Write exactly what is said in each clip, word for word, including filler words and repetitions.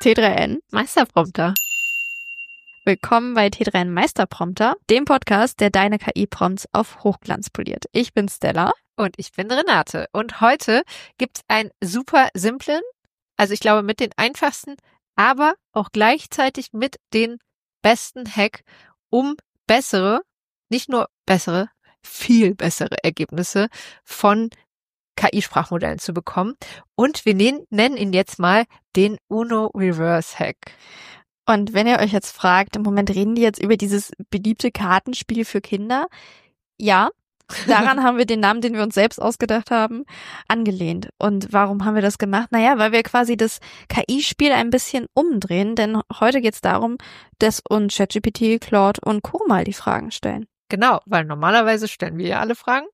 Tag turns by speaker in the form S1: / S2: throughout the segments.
S1: T drei N
S2: Meisterprompter.
S1: Willkommen bei T drei N Meisterprompter, dem Podcast, der deine K I-Prompts auf Hochglanz poliert. Ich bin Stella.
S2: Und ich bin Renate. Und heute gibt's einen super simplen, also ich glaube mit den einfachsten, aber auch gleichzeitig mit den besten Hack, um bessere, nicht nur bessere, viel bessere Ergebnisse von K I-Sprachmodellen zu bekommen. Und wir nennen ihn jetzt mal den Uno Reverse Hack.
S1: Und wenn ihr euch jetzt fragt, im Moment reden die jetzt über dieses beliebte Kartenspiel für Kinder? Ja, daran haben wir den Namen, den wir uns selbst ausgedacht haben, angelehnt. Und warum haben wir das gemacht? Naja, weil wir quasi das K I-Spiel ein bisschen umdrehen, denn heute geht es darum, dass uns ChatGPT, Claude und Co. mal die Fragen stellen.
S2: Genau, weil normalerweise stellen wir ja alle Fragen,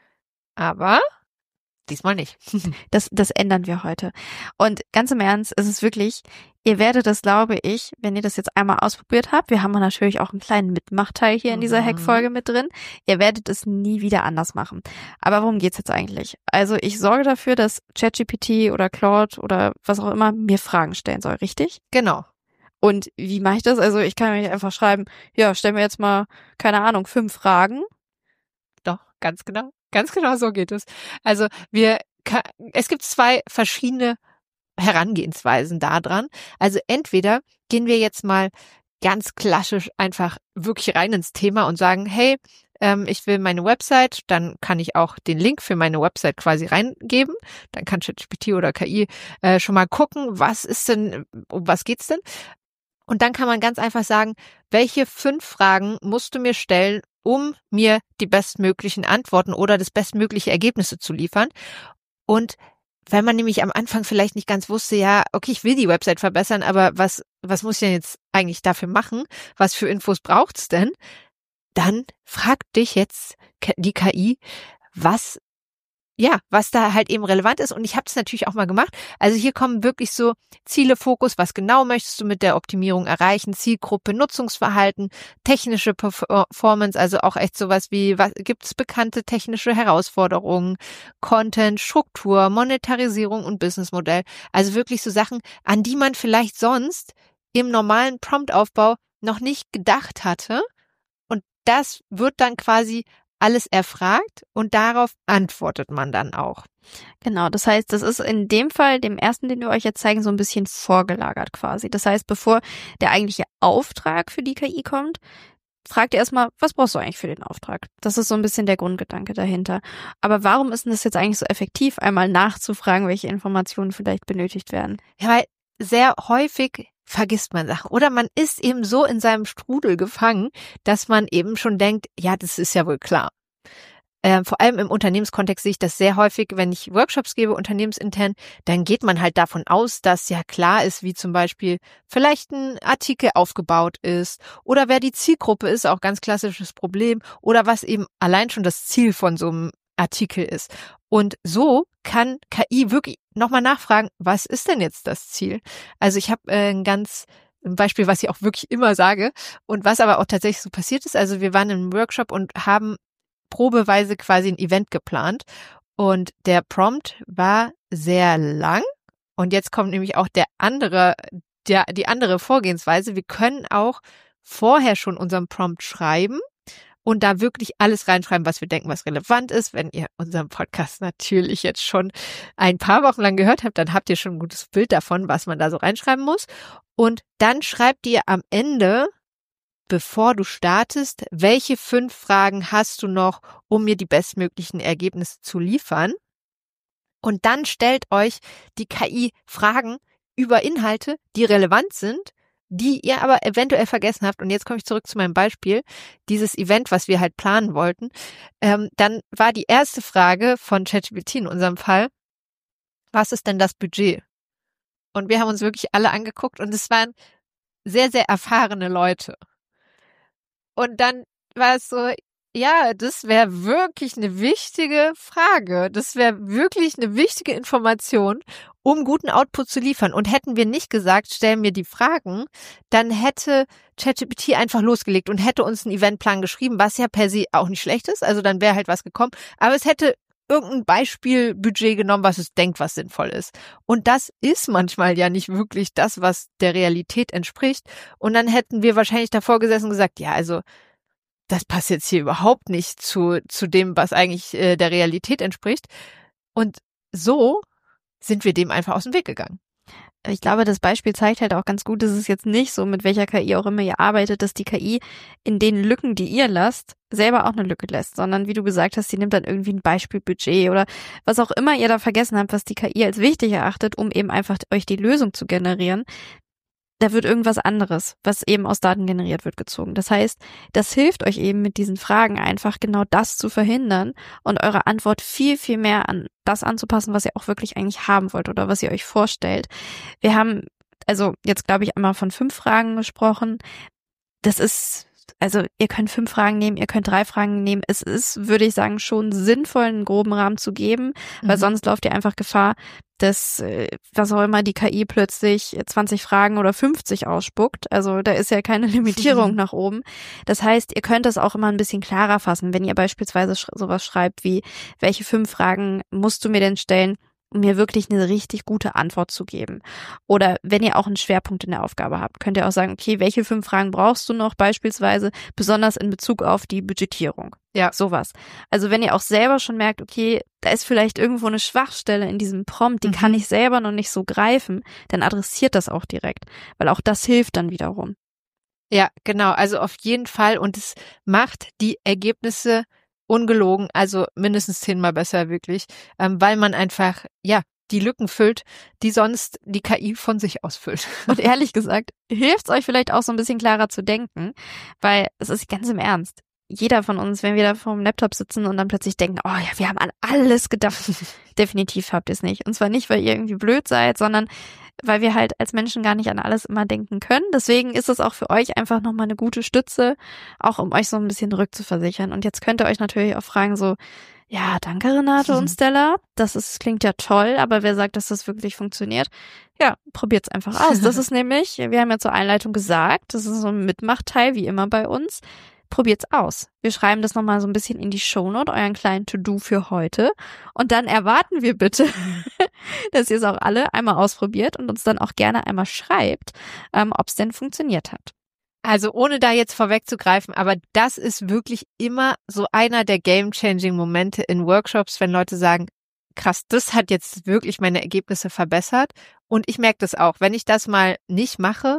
S2: aber diesmal nicht.
S1: Das, das ändern wir heute. Und ganz im Ernst, es ist wirklich, ihr werdet das, glaube ich, wenn ihr das jetzt einmal ausprobiert habt, wir haben natürlich auch einen kleinen Mitmachteil hier in dieser
S2: Mhm.
S1: Hack-Folge mit drin, ihr werdet es nie wieder anders machen. Aber worum geht's jetzt eigentlich? Also ich sorge dafür, dass ChatGPT oder Claude oder was auch immer mir Fragen stellen soll, richtig?
S2: Genau.
S1: Und wie mache ich das? Also ich kann mir einfach schreiben, ja, stell mir jetzt mal, keine Ahnung, fünf Fragen.
S2: Doch, ganz genau. Ganz genau so geht es. Also wir, es gibt zwei verschiedene Herangehensweisen da dran. Also entweder gehen wir jetzt mal ganz klassisch einfach wirklich rein ins Thema und sagen, hey, ähm, ich will meine Website, dann kann ich auch den Link für meine Website quasi reingeben. Dann kann ChatGPT oder K I äh, schon mal gucken, was ist denn, um was geht's denn? Und dann kann man ganz einfach sagen, welche fünf Fragen musst du mir stellen, um mir die bestmöglichen Antworten oder das bestmögliche Ergebnisse zu liefern. Und wenn man nämlich am Anfang vielleicht nicht ganz wusste, ja, okay, ich will die Website verbessern, aber was was muss ich denn jetzt eigentlich dafür machen? Was für Infos braucht's denn? Dann frag dich jetzt die K I, was ja, was da halt eben relevant ist. Und ich habe es natürlich auch mal gemacht. Also hier kommen wirklich so Ziele, Fokus, was genau möchtest du mit der Optimierung erreichen, Zielgruppe, Nutzungsverhalten, technische Performance, also auch echt sowas wie, was gibt es bekannte technische Herausforderungen, Content, Struktur, Monetarisierung und Businessmodell. Also wirklich so Sachen, an die man vielleicht sonst im normalen Promptaufbau noch nicht gedacht hatte. Und das wird dann quasi alles erfragt und darauf antwortet man dann auch.
S1: Genau, das heißt, das ist in dem Fall, dem ersten, den wir euch jetzt zeigen, so ein bisschen vorgelagert quasi. Das heißt, bevor der eigentliche Auftrag für die K I kommt, fragt ihr erstmal, was brauchst du eigentlich für den Auftrag? Das ist so ein bisschen der Grundgedanke dahinter. Aber warum ist denn das jetzt eigentlich so effektiv, einmal nachzufragen, welche Informationen vielleicht benötigt werden?
S2: Ja, weil sehr häufig vergisst man Sachen. Oder man ist eben so in seinem Strudel gefangen, dass man eben schon denkt, ja, das ist ja wohl klar. Ähm, vor allem im Unternehmenskontext sehe ich das sehr häufig, wenn ich Workshops gebe, unternehmensintern, dann geht man halt davon aus, dass ja klar ist, wie zum Beispiel vielleicht ein Artikel aufgebaut ist oder wer die Zielgruppe ist, auch ganz klassisches Problem, oder was eben allein schon das Ziel von so einem Artikel ist. Und so kann K I wirklich nochmal nachfragen, was ist denn jetzt das Ziel? Also ich habe äh, ein ganz ein Beispiel, was ich auch wirklich immer sage und was aber auch tatsächlich so passiert ist. Also wir waren in einem Workshop und haben probeweise quasi ein Event geplant und der Prompt war sehr lang und jetzt kommt nämlich auch der andere, der, die andere Vorgehensweise. Wir können auch vorher schon unseren Prompt schreiben und da wirklich alles reinschreiben, was wir denken, was relevant ist. Wenn ihr unseren Podcast natürlich jetzt schon ein paar Wochen lang gehört habt, dann habt ihr schon ein gutes Bild davon, was man da so reinschreiben muss. Und dann schreibt ihr am Ende, bevor du startest, welche fünf Fragen hast du noch, um mir die bestmöglichen Ergebnisse zu liefern. Und dann stellt euch die K I Fragen über Inhalte, die relevant sind, die ihr aber eventuell vergessen habt. Und jetzt komme ich zurück zu meinem Beispiel, dieses Event, was wir halt planen wollten. Ähm, dann war die erste Frage von ChatGPT in unserem Fall, was ist denn das Budget? Und wir haben uns wirklich alle angeguckt und es waren sehr, sehr erfahrene Leute. Und dann war es so, ja, das wäre wirklich eine wichtige Frage. Das wäre wirklich eine wichtige Information, um guten Output zu liefern. Und hätten wir nicht gesagt, stell mir die Fragen, dann hätte ChatGPT einfach losgelegt und hätte uns einen Eventplan geschrieben, was ja per se auch nicht schlecht ist. Also dann wäre halt was gekommen. Aber es hätte irgendein Beispielbudget genommen, was es denkt, was sinnvoll ist. Und das ist manchmal ja nicht wirklich das, was der Realität entspricht. Und dann hätten wir wahrscheinlich davor gesessen und gesagt, ja, also das passt jetzt hier überhaupt nicht zu, zu dem, was eigentlich äh, der Realität entspricht. Und so sind wir dem einfach aus dem Weg gegangen.
S1: Ich glaube, das Beispiel zeigt halt auch ganz gut, dass es jetzt nicht so, mit welcher K I auch immer ihr arbeitet, dass die K I in den Lücken, die ihr lasst, selber auch eine Lücke lässt, sondern wie du gesagt hast, die nimmt dann irgendwie ein Beispielbudget oder was auch immer ihr da vergessen habt, was die K I als wichtig erachtet, um eben einfach euch die Lösung zu generieren. Da wird irgendwas anderes, was eben aus Daten generiert wird, gezogen. Das heißt, das hilft euch eben mit diesen Fragen einfach genau das zu verhindern und eure Antwort viel, viel mehr an das anzupassen, was ihr auch wirklich eigentlich haben wollt oder was ihr euch vorstellt. Wir haben also jetzt, glaube ich, einmal von fünf Fragen gesprochen. Das ist, also ihr könnt fünf Fragen nehmen, ihr könnt drei Fragen nehmen. Es ist, würde ich sagen, schon sinnvoll, einen groben Rahmen zu geben, weil mhm. sonst lauft ihr einfach Gefahr, dass, was auch immer, die K I plötzlich zwanzig Fragen oder fünfzig ausspuckt. Also da ist ja keine Limitierung nach oben. Das heißt, ihr könnt das auch immer ein bisschen klarer fassen, wenn ihr beispielsweise sch- sowas schreibt wie, welche fünf Fragen musst du mir denn stellen, um mir wirklich eine richtig gute Antwort zu geben. Oder wenn ihr auch einen Schwerpunkt in der Aufgabe habt, könnt ihr auch sagen, okay, welche fünf Fragen brauchst du noch beispielsweise, besonders in Bezug auf die Budgetierung. Ja, sowas. Also wenn ihr auch selber schon merkt, okay, da ist vielleicht irgendwo eine Schwachstelle in diesem Prompt, die mhm. kann ich selber noch nicht so greifen, dann adressiert das auch direkt, weil auch das hilft dann wiederum.
S2: Ja, genau. Also auf jeden Fall. Und es macht die Ergebnisse ungelogen, also mindestens zehnmal besser wirklich, ähm, weil man einfach, ja, die Lücken füllt, die sonst die K I von sich ausfüllt.
S1: Und ehrlich gesagt, hilft es euch vielleicht auch so ein bisschen klarer zu denken, weil es ist ganz im Ernst. Jeder von uns, wenn wir da vor dem Laptop sitzen und dann plötzlich denken, oh ja, wir haben an alles gedacht. Definitiv habt ihr es nicht. Und zwar nicht, weil ihr irgendwie blöd seid, sondern weil wir halt als Menschen gar nicht an alles immer denken können. Deswegen ist es auch für euch einfach nochmal eine gute Stütze, auch um euch so ein bisschen rückzuversichern. Und jetzt könnt ihr euch natürlich auch fragen so, ja, danke Renate und Stella, das ist, klingt ja toll, aber wer sagt, dass das wirklich funktioniert? Ja, probiert's einfach aus. Das ist nämlich, wir haben ja zur Einleitung gesagt, das ist so ein Mitmachteil, wie immer bei uns. Probiert's aus. Wir schreiben das nochmal so ein bisschen in die Shownote, euren kleinen To-Do für heute. Und dann erwarten wir bitte, dass ihr es auch alle einmal ausprobiert und uns dann auch gerne einmal schreibt, ähm, ob es denn funktioniert hat.
S2: Also ohne da jetzt vorwegzugreifen, aber das ist wirklich immer so einer der game-changing Momente in Workshops, wenn Leute sagen, krass, das hat jetzt wirklich meine Ergebnisse verbessert. Und ich merke das auch, wenn ich das mal nicht mache,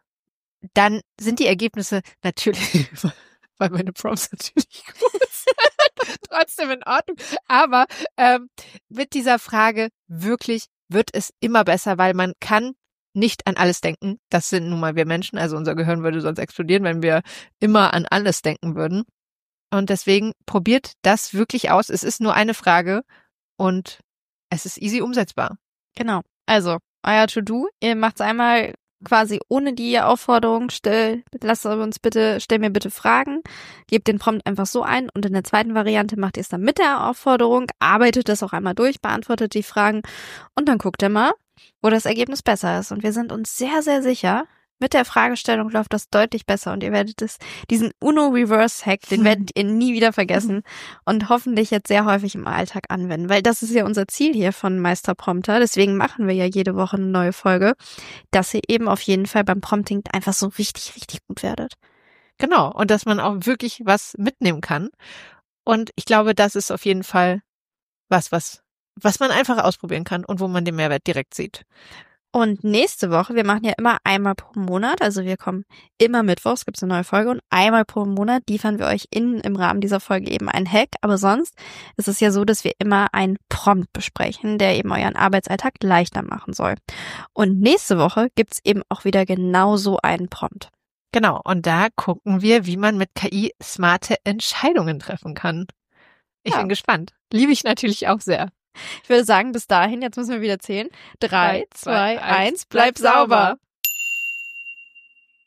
S2: dann sind die Ergebnisse natürlich, weil meine Prompts natürlich gut sind, trotzdem in Ordnung. Aber ähm, mit dieser Frage wirklich wird es immer besser, weil man kann nicht an alles denken. Das sind nun mal wir Menschen, also unser Gehirn würde sonst explodieren, wenn wir immer an alles denken würden. Und deswegen probiert das wirklich aus. Es ist nur eine Frage und es ist easy umsetzbar.
S1: Genau. Also, euer To-Do, ihr macht's einmal quasi ohne die Aufforderung, stell, lasst uns bitte, stell mir bitte Fragen, gebt den Prompt einfach so ein und in der zweiten Variante macht ihr es dann mit der Aufforderung, arbeitet das auch einmal durch, beantwortet die Fragen und dann guckt ihr mal, wo das Ergebnis besser ist. Und wir sind uns sehr, sehr sicher, mit der Fragestellung läuft das deutlich besser und ihr werdet es, diesen Uno-Reverse-Hack, den werdet ihr nie wieder vergessen und hoffentlich jetzt sehr häufig im Alltag anwenden, weil das ist ja unser Ziel hier von Meister Prompter, deswegen machen wir ja jede Woche eine neue Folge, dass ihr eben auf jeden Fall beim Prompting einfach so richtig, richtig gut werdet.
S2: Genau, und dass man auch wirklich was mitnehmen kann. Und ich glaube, das ist auf jeden Fall was, was, was man einfach ausprobieren kann und wo man den Mehrwert direkt sieht.
S1: Und nächste Woche, wir machen ja immer einmal pro Monat, also wir kommen immer mittwochs, gibt es eine neue Folge und einmal pro Monat liefern wir euch in, im Rahmen dieser Folge eben einen Hack. Aber sonst ist es ja so, dass wir immer einen Prompt besprechen, der eben euren Arbeitsalltag leichter machen soll. Und nächste Woche gibt's eben auch wieder genau so einen Prompt.
S2: Genau, und da gucken wir, wie man mit K I smarte Entscheidungen treffen kann. Ich ja. bin gespannt. Liebe ich natürlich auch sehr.
S1: Ich würde sagen, bis dahin, jetzt müssen wir wieder zählen. Drei, zwei, eins, bleib sauber.